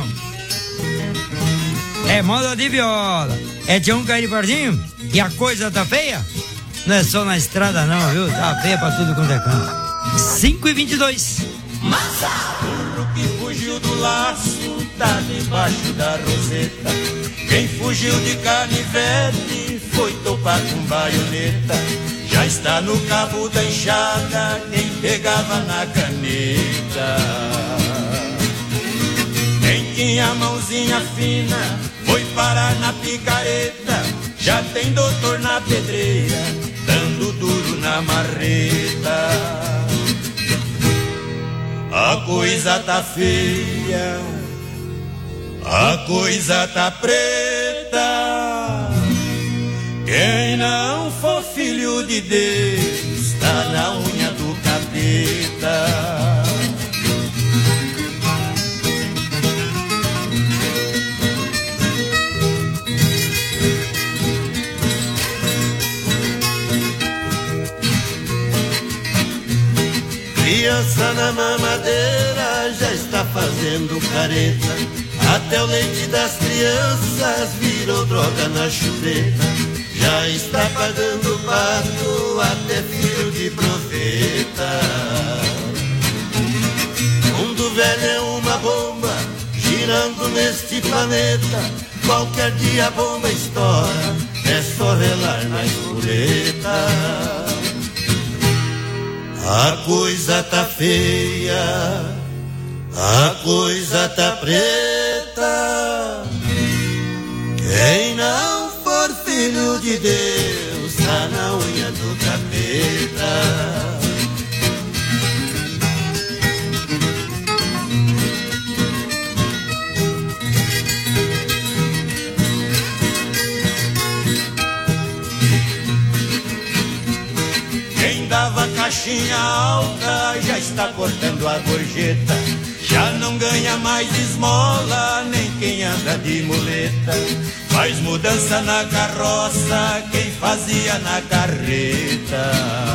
É moda de viola. É Tião Cairipardinho e a coisa tá feia? Não é só na estrada não, viu? Tá feia pra tudo quanto é canto. 5h22. Massa! O que fugiu do laço tá debaixo da roseta. Quem fugiu de canivete foi topar com baioneta. Já está no cabo da enxada quem pegava na caneta. Quem tinha mãozinha fina foi parar na picareta. Já tem doutor na pedreira dando duro na marreta. A coisa tá feia, a coisa tá preta. Quem não for filho de Deus tá na unha do capeta. Criança na mamadeira já está fazendo careta. Até o leite das crianças virou droga na chupeta. Já está pagando pato até filho de profeta. Mundo velho é uma bomba girando neste planeta. Qualquer dia a bomba estoura, é só relar na espoleta. A coisa tá feia, a coisa tá preta. Quem não for filho de Deus tá na unha do capeta. Dava caixinha alta, já está cortando a gorjeta. Já não ganha mais esmola, nem quem anda de muleta. Faz mudança na carroça, quem fazia na carreta.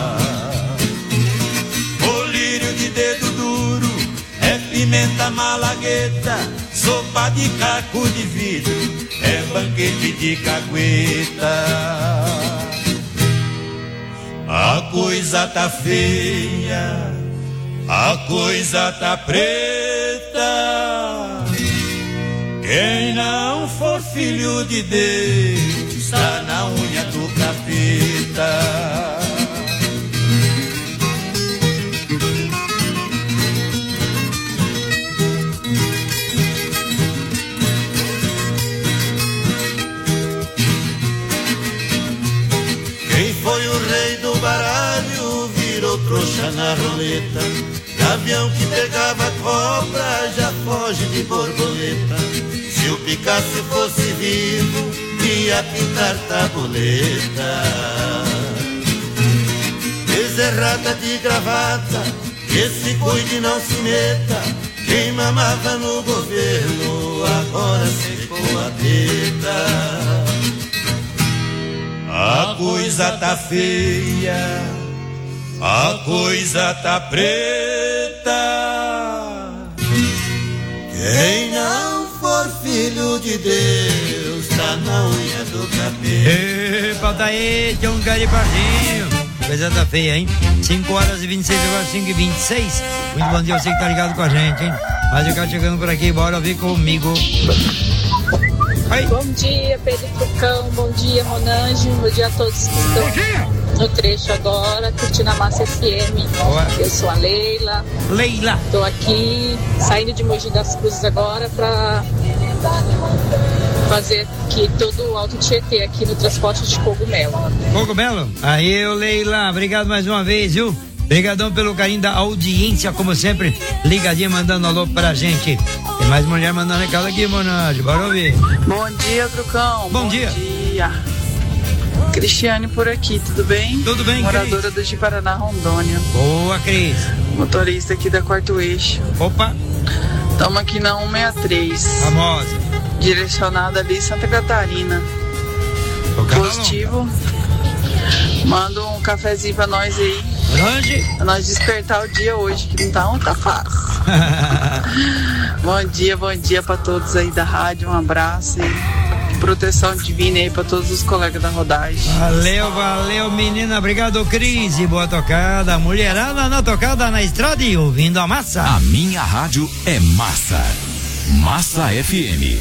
Colírio de dedo duro, é pimenta malagueta. Sopa de caco de vidro, é banquete de cagueta. A coisa tá feia, a coisa tá preta. Quem não for filho de Deus tá na unha do capeta. Quem foi o rei do baralho virou trouxa na roleta. Gavião que pegava cobra já foge de borboleta. Se o Picasso fosse vivo ia pintar tabuleta. Bezerrada de gravata, que se cuide não se meta. Quem mamava no governo agora secou a teta. A coisa tá feia, a coisa tá preta. Quem não for filho de Deus tá na unha do capeta. Epa, tá aí, Tião Cairipardinho. Coisa tá feia, hein? 5h26, agora 5h26. Muito bom dia, você que tá ligado com a gente, hein? Mas eu quero chegando por aqui, bora vir comigo. Oi. Bom dia, Pedro Trucão, bom dia, Monange, bom dia a todos que estão no trecho agora, curtindo a Massa FM. Boa. Eu sou a Leila. Tô aqui, saindo de Mogi das Cruzes agora pra fazer aqui todo o Alto Tietê aqui no transporte de cogumelo. Cogumelo? Aí, Leila, obrigado mais uma vez, viu? Obrigadão pelo carinho da audiência, como sempre, ligadinha, mandando alô pra gente. Tem mais mulher mandando recado aqui, Monange, bora ouvir. Bom dia, Trucão. Bom dia. Cristiane por aqui, tudo bem? Tudo bem, moradora do Ji-Paraná, Rondônia. Boa, Cris. Motorista aqui da Quarto Eixo. Opa. Estamos aqui na 163. Famosa. Direcionada ali Santa Catarina. Positivo. Manda um cafezinho pra nós aí. Longe? Pra nós despertar o dia hoje, que não tá fácil. Bom dia pra todos aí da rádio, um abraço e proteção divina aí pra todos os colegas da rodagem. Valeu, menina, obrigado, Cris, boa tocada, mulherada na tocada na estrada e ouvindo a massa. A minha rádio é Massa. Massa FM.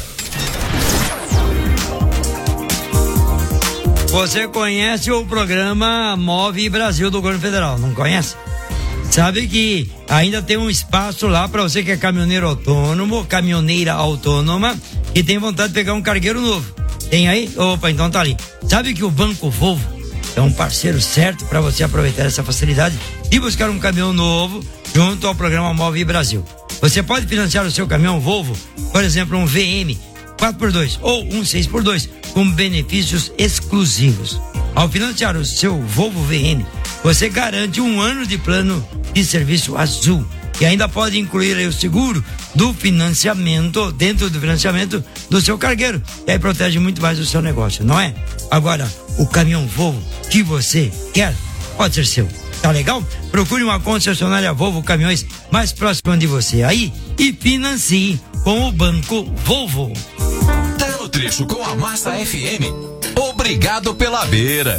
Você conhece o programa Move Brasil do Governo Federal, não conhece? Sabe que ainda tem um espaço lá para você que é caminhoneiro autônomo, caminhoneira autônoma e tem vontade de pegar um cargueiro novo. Tem aí? Opa, então tá ali. Sabe que o Banco Volvo é um parceiro certo para você aproveitar essa facilidade e buscar um caminhão novo junto ao programa Move Brasil. Você pode financiar o seu caminhão Volvo, por exemplo, um VM 4x2 ou um 6x2 com benefícios exclusivos. Ao financiar o seu Volvo VM, você garante 1 ano de plano de serviço azul e ainda pode incluir aí o seguro do financiamento, dentro do financiamento do seu cargueiro. E aí protege muito mais o seu negócio, não é? Agora, o caminhão Volvo que você quer pode ser seu. Tá legal? Procure uma concessionária Volvo Caminhões mais próxima de você aí e financie com o Banco Volvo. Tá no trecho com a Massa FM. Obrigado pela beira.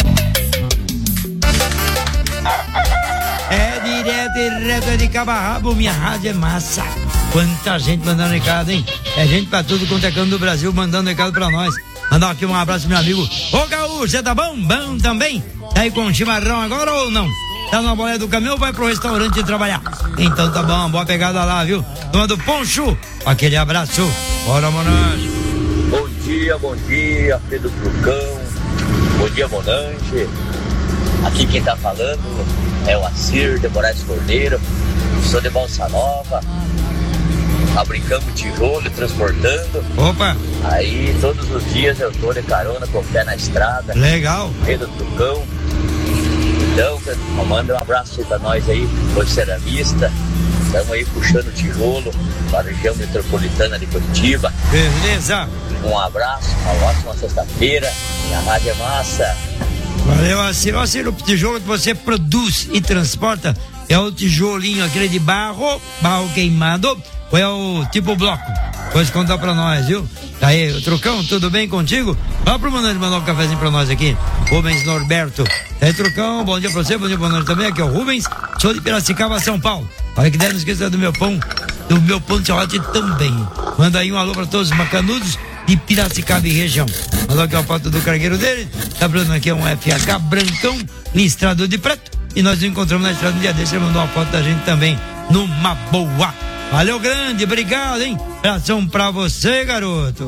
É direto e reto de cabo a rabo, minha rádio é massa. Quanta gente mandando recado, hein? É gente pra tudo quanto é canto do Brasil mandando recado pra nós. Mandar aqui um abraço, meu amigo. Ô, Gaúcho, você tá bom? Bom também? Tá aí com chimarrão agora ou não? Tá na boleia do caminhão ou vai pro restaurante trabalhar? Então tá bom, boa pegada lá, viu? Tomando poncho, aquele abraço. Bora, Monange. Bom dia, Pedro Trucão. Bom dia, Monange. Aqui quem tá falando é o Acir de Moraes Cordeiro. Sou de Balsa Nova. Fabricamos tijolo e transportando. Opa! Aí todos os dias eu tô de carona com o pé na estrada. Legal! Pedro Trucão. Então, manda um abraço aí pra nós aí, os ceramistas. Estamos aí puxando tijolo para a região metropolitana de Curitiba. Beleza! Um abraço, uma ótima sexta-feira. E a rádio é massa. Valeu, Acir. Acir, o tijolo que você produz e transporta é o tijolinho, aquele de barro queimado, ou é o tipo bloco? Pode contar pra nós, viu? Tá aí, o Trucão, tudo bem contigo? Vá pro Monange mandar um cafezinho pra nós aqui. Rubens Norberto. Tá aí, Trucão, bom dia pra você, bom dia pra nós também. Aqui é o Rubens, sou de Piracicaba, São Paulo. Olha que deve, não esqueça do meu pão de chocolate também. Manda aí um alô pra todos os macanudos de Piracicaba e região. Mandou aqui uma foto do cargueiro dele. Tá falando aqui é um FH brancão, listrado de preto. E nós nos encontramos na estrada um dia desse. Ele mandou uma foto da gente também numa boa. Valeu, grande, obrigado, hein? Abração pra você, garoto.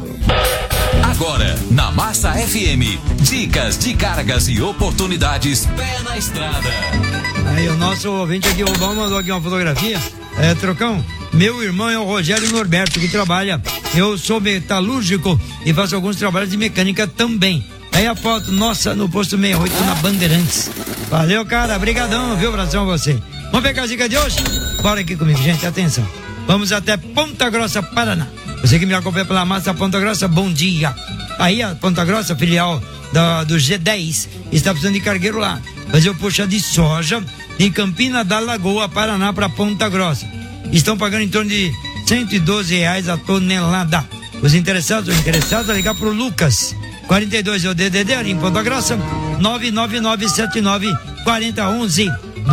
Agora, na Massa FM, dicas de cargas e oportunidades pé na estrada. Aí o nosso ouvinte aqui, o Rubão, mandou aqui uma fotografia. Trucão, meu irmão é o Rogério Norberto, que trabalha. Eu sou metalúrgico e faço alguns trabalhos de mecânica também. Aí a foto, nossa, no posto 68 na Bandeirantes. Valeu, cara, brigadão, viu? Abração a você. Vamos pegar a dica de hoje? Bora aqui comigo, gente, atenção. Vamos até Ponta Grossa, Paraná. Você que me acompanha pela Massa Ponta Grossa, bom dia. Aí a Ponta Grossa, filial do G10, está precisando de cargueiro lá. Fazer o puxa de soja de Campina da Lagoa, Paraná, para Ponta Grossa. Estão pagando em torno de R$112 a tonelada. Os interessados a ligar pro Lucas. 42 é o DDD ali em Ponta Grossa. 999794011.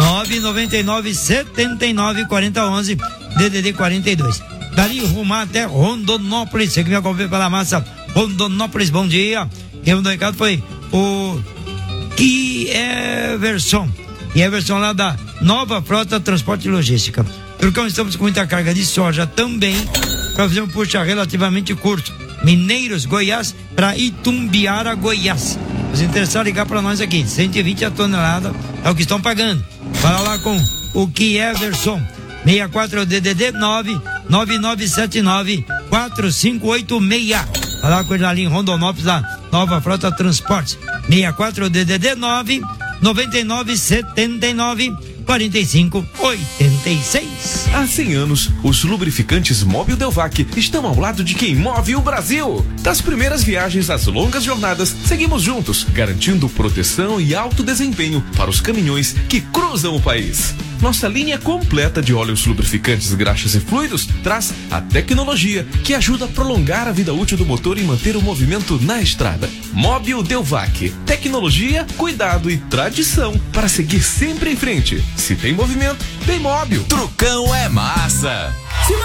999794011. DDD 42. Dali rumar até Rondonópolis. Você que me acompanha pela Massa Rondonópolis, bom dia. Quem mandou o recado foi o Everson. Everson lá da Nova Frota Transporte e Logística. Turcão, estamos com muita carga de soja também, para fazer um puxa relativamente curto. Mineiros, Goiás, para Itumbiara, Goiás. Os interessados ligar para nós aqui, 120 a tonelada, é o que estão pagando. Fala lá com o Everson. 64 é o DDD 999794586. Fala com ele ali em Rondonópolis, lá, Nova Frota Transportes. 64 é o DDD 99979 4586. Há 100 anos, os lubrificantes Móbil Delvac estão ao lado de quem move o Brasil. Das primeiras viagens às longas jornadas, seguimos juntos, garantindo proteção e alto desempenho para os caminhões que cruzam o país. Nossa linha completa de óleos lubrificantes, graxas e fluidos traz a tecnologia que ajuda a prolongar a vida útil do motor e manter o movimento na estrada. Móbil Delvac. Tecnologia, cuidado e tradição para seguir sempre em frente. Se tem movimento, tem Móbil. Trucão é massa.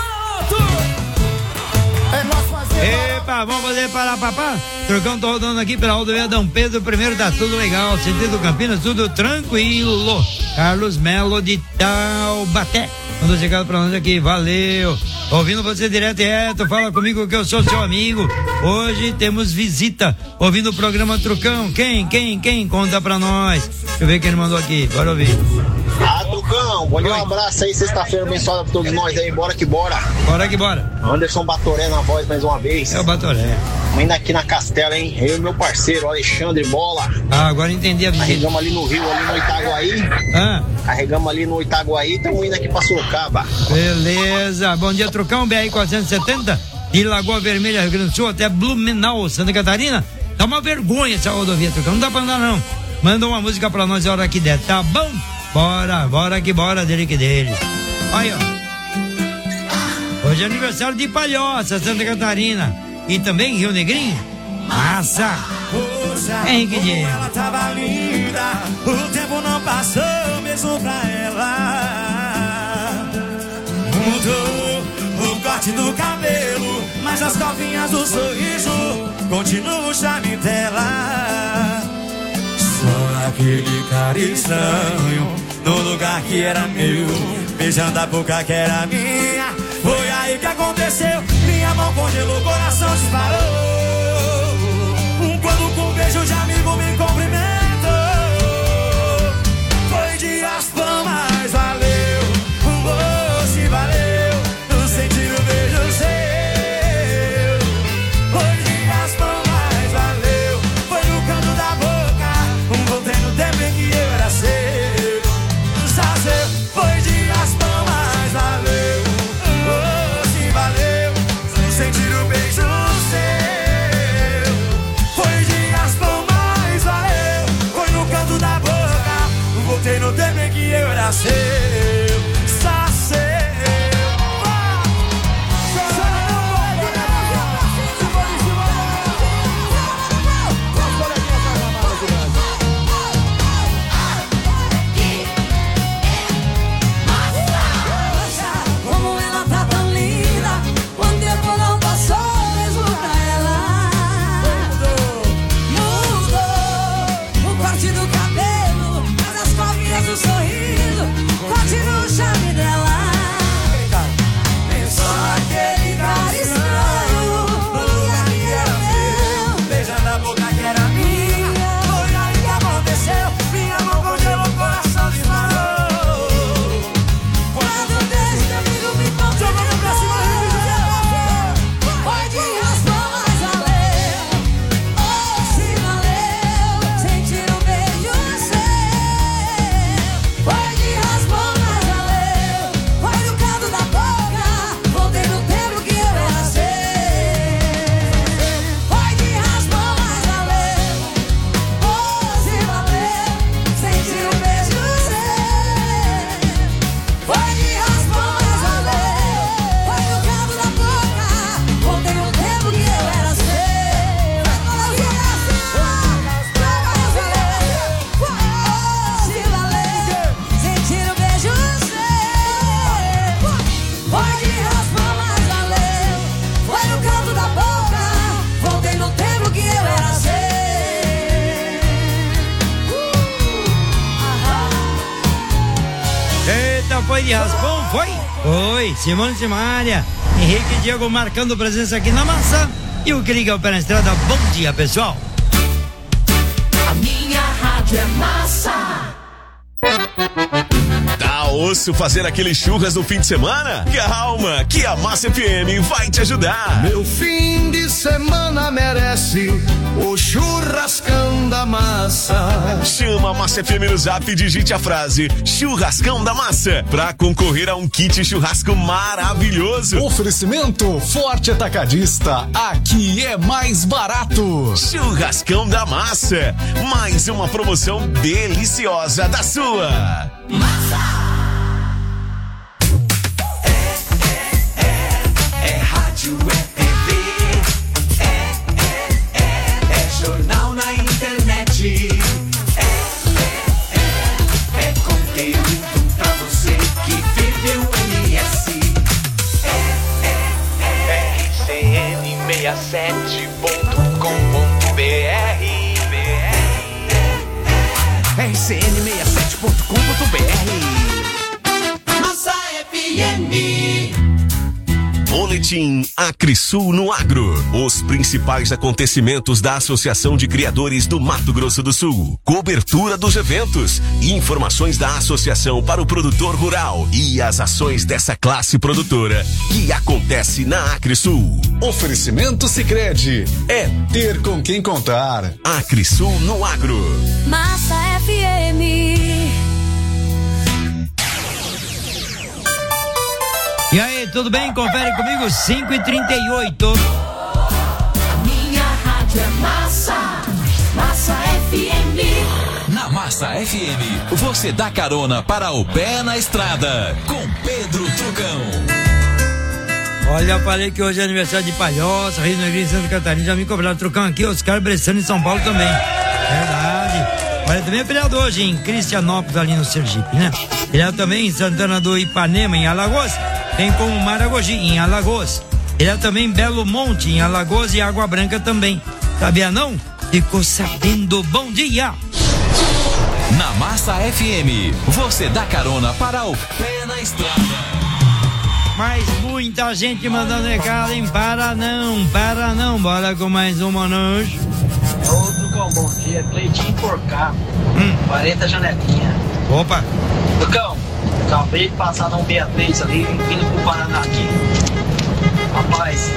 Epa, vamos fazer para papá. Trucão, tô rodando aqui pela rodovia Dom Pedro I, tá tudo legal. Sentido Campinas, tudo tranquilo. Carlos Melo de Taubaté mandou chegado pra nós aqui, valeu. Ouvindo você direto e reto, fala comigo que eu sou seu amigo. Hoje temos visita, ouvindo o programa Trucão. Quem? Conta pra nós. Deixa eu ver quem ele mandou aqui, bora ouvir. Trucão, bom dia, um abraço aí, sexta-feira abençoada pra todos nós aí, bora que bora. Bora que bora. Anderson Batoré na voz mais uma vez. É o Batoré. Ainda aqui na Castela, hein? Eu e meu parceiro, Alexandre Bola. Ah, agora entendi a visita. Carregamos ali no Rio, ali no Itaguaí. Carregamos ali no Itaguaí, estamos indo aqui pra Sorocaba. Beleza, bom dia, Trucão, BR 470, de Lagoa Vermelha, Rio Grande do Sul, até Blumenau, Santa Catarina. Tá uma vergonha essa rodovia, Trucão, não dá pra andar não. Manda uma música pra nós a hora que der, tá bom? Bora que bora, dele que dele. Aí, ó. Hoje é aniversário de Palhoça, Santa Catarina. E também Rio Negrinho. Massa! Henrique Diego. Ela tava linda, o tempo não passou mesmo pra ela. Mudou o corte do cabelo, mas as covinhas do sorriso continua o charme dela. Só aquele cara estranho no lugar que era meu, beijando a boca que era minha. Foi aí que aconteceu, minha mão congelou, o coração disparou. Quando com um beijo de amigo me cumprimentou. Foi de raspão, mas valeu. Oh, se valeu, sentir o beijo seu. Foi de raspão, mas valeu. Foi no canto da boca, voltei no tempo em que eu era seu. Foi de raspão, mas valeu. Oh, se valeu, sentir o beijo seu. Voltei no tempo em que eu era seu, só seu. Como ela tá tão linda, quando tempo não passou mesmo pra ela. Mudou o corte do cabelo, o sorriso, continua o charme dela. Só aquele cara estranho, no lugar que era meu, beijando a boca que era minha. Foi aí que aconteceu, minha mão congelou, o coração disparou. Quando o beijo de amigo me contou, jogando pra cima, foi de raspão, mas valeu. Oh, se valeu, sentir o beijo seu. Foi de raspão, mas valeu. Foi no canto da boca, voltei no tempo que eu era seu. Foi de raspão, mas valeu. Oh, se valeu, sentir o beijo seu. Foi de raspão, mas valeu. Foi no canto da boca, voltei no tempo que eu era seu. Se valeu, sentir o beijo seu. Foi de raspão, mas valeu. Foi no canto da boca, voltei no tempo que eu era seu. Eita, foi de raspão, foi? Foi, Simone Simária, Henrique e Diego marcando presença aqui na massa. E o que liga o pé na estrada, bom dia, pessoal. A minha rádio é massa. Tá osso fácil fazer aquele churras no fim de semana? Calma, que a Massa FM vai te ajudar. Meu fim de semana merece o churrascão da massa. Chama a Massa FM no Zap e digite a frase Churrascão da Massa pra concorrer a um kit churrasco maravilhoso. Oferecimento Forte Atacadista. Aqui é mais barato. Churrascão da Massa. Mais uma promoção deliciosa da sua. Massa. É rádio, é TV, é jornal na internet, é conteúdo pra você que vive o MS. RCN67.com.br. RCN67.com.br. Massa FM. Boletim Acresul no Agro. Os principais acontecimentos da Associação de Criadores do Mato Grosso do Sul. Cobertura dos eventos. Informações da associação para o produtor rural e as ações dessa classe produtora que acontece na Acresul. Oferecimento Sicredi. É ter com quem contar. Acresul no Agro. Massa FM. E aí, tudo bem? Confere comigo, 5h38. Minha rádio é Massa, Massa FM. Na Massa FM, você dá carona para o pé na estrada, com Pedro Trucão. Olha, eu falei que hoje é aniversário de Palhoça, Rio Negro e Santa Catarina, já me cobraram Trucão aqui, Oscar Bressano em São Paulo também. Verdade. Olha, também é feriado hoje em Cristianópolis, ali no Sergipe, né? Feriado também em Santana do Ipanema, em Alagoas. Tem como Maragogi, em Alagoas. Ele é também em Belo Monte, em Alagoas, e Água Branca também. Sabia não? Ficou sabendo. Bom dia! Na Massa FM, você dá carona para o pé na estrada. Mas muita gente mandando recado, hein? Para não. Bora com mais uma noite. Ô, Trucão, bom dia. Cleitinho Porcar. 40 janelinha. Opa! Trucão, acabei de passar na 163 ali, vindo pro Paraná aqui. Rapaz,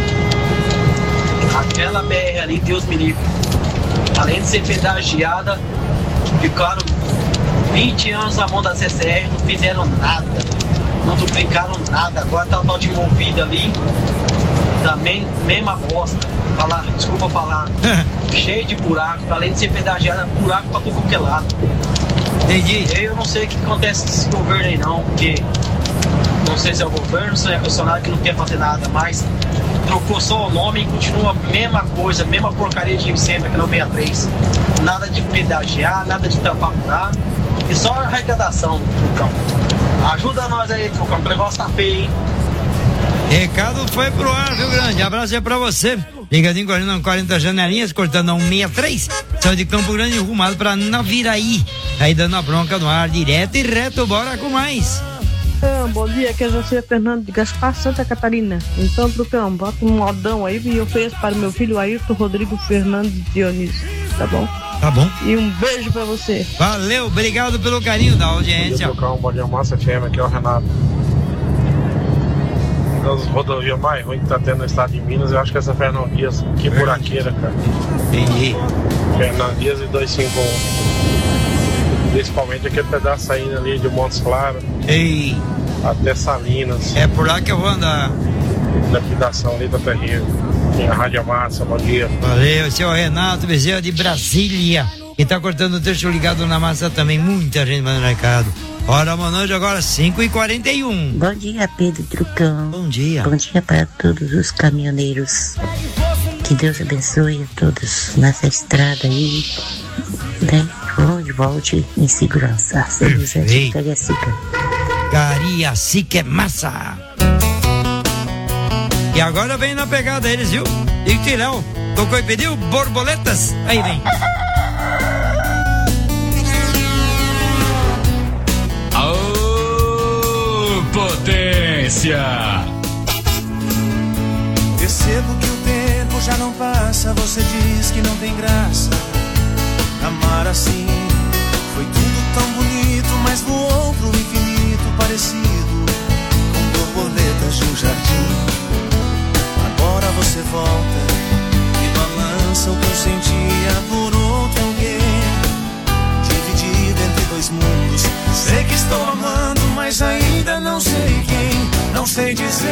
aquela BR ali, Deus me livre. Além de ser pedagiada, ficaram 20 anos na mão da CCR, não fizeram nada. Não duplicaram nada. Agora tá o tal de movida ali. Também, mesma bosta. Desculpa falar. Cheio de buraco. Além de ser pedagiada, buraco pra todo qualquer lado. Entendi. Eu não sei o que acontece com esse governo aí não, porque não sei se é o governo, se é o funcionário que não quer fazer nada, mas trocou só o nome e continua a mesma coisa, mesma porcaria de sempre aqui no 63. Nada de pedagiar, nada de tampar buraco, e só arrecadação, Trucão. Ajuda nós aí, Trucão, o negócio tá feio, hein? Recado foi pro ar, viu, grande? Abraço aí pra você. Ligadinho com 40 janelinhas, cortando a 163. Saiu de Campo Grande, rumado pra Naviraí. Aí dando a bronca no ar, direto e reto, bora com mais. Bom dia, aqui é José Fernando de Gaspar, Santa Catarina. Então, Trucão, bota um modão aí e ofereço para meu filho Ayrton Rodrigo Fernandes Dionísio, tá bom? Tá bom. E um beijo pra você. Valeu, obrigado pelo carinho da audiência. Bom dia, Trucão, bom dia, Massa FM, aqui é o Renato. Das rodovias mais ruins que tá tendo no estado de Minas, eu acho que essa Fernão Dias, que buraqueira, cara. Entendi. Fernão Dias e 251. Principalmente aquele pedaço saindo ali de Montes Claros. Ei. Até Salinas. É por lá que eu vou andar. Lapidação ali da terrível. Tem a Rádio Massa, bom dia. Valeu, seu Renato Bezerra de Brasília. E tá cortando o trecho ligado na massa também. Muita gente mandando recado. Hora, boa noite, agora 5h41. Bom dia, Pedro Trucão. Bom dia. Bom dia para todos os caminhoneiros. Que Deus abençoe a todos nessa estrada aí, né? Onde volte em segurança. São José de Cariacica. Cariacica é massa. E agora vem na pegada eles, viu? E Tirão, tocou e pediu borboletas. Aí vem. Potência. Percebo que o tempo já não passa. Você diz que não tem graça amar assim. Foi tudo tão bonito, mas voou pro infinito. Parecia vem dizer